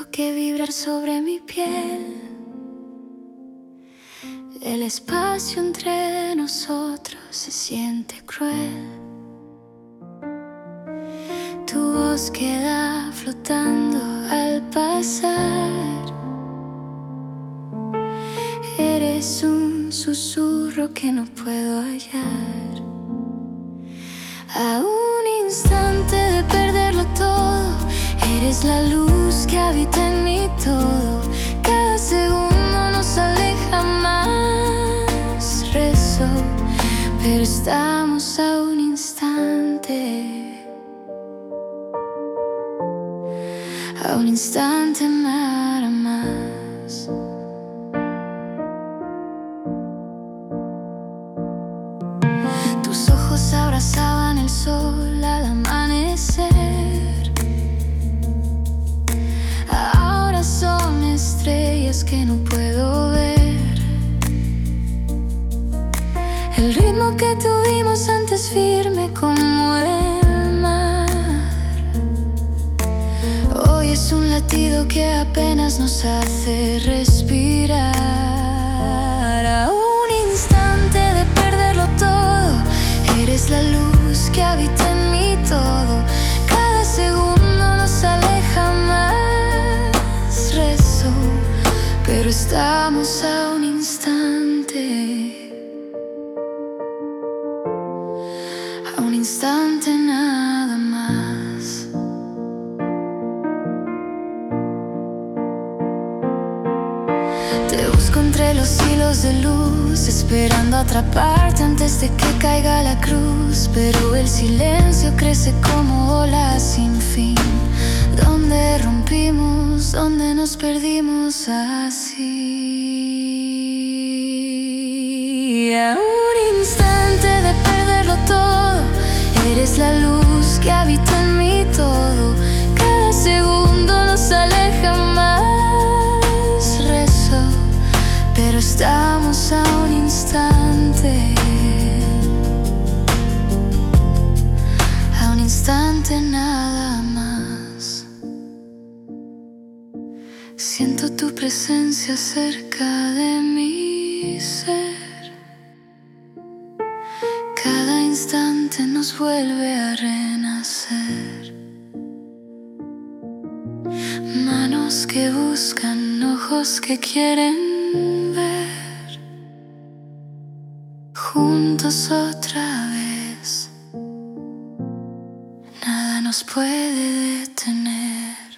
que vibrar sobre mi piel. El espacio entre nosotros se siente cruel. Tu voz queda flotando al pasar. Eres un susurro que no puedo hallar. A un instante de perderlo todo, eres la luz que habita en mí todo. Cada segundo nos aleja más. Rezo, pero estamos a un instante, a un instante nada más. Tus ojos abrazaban el sol al amanecer. Ahora son estrellas que no puedo ver. El ritmo que tuvimos antes firme como el mar, hoy es un latido que apenas nos hace respirar. A un instante de perderlo todo, eres la luz que habita en mí todo. Cada segundo nos aleja más. Rezo, pero estamos a un instante, a un instante nada más. Te busco entre los hilos de luz, esperando atraparte antes de que caiga la cruz. Pero el silencio crece como olas sin fin. Donde rompimos, donde nos perdimos así. A un instante de perderlo todo, eres la luz que habita en mí todo. Cada segundo nos aleja más. Rezo, pero estamos a un instante, a un instante nada más. Siento tu presencia cerca de mi ser. Cada instante nos vuelve a renacer. Manos que buscan, ojos que quieren ver. Juntos otra vez, nada nos puede detener.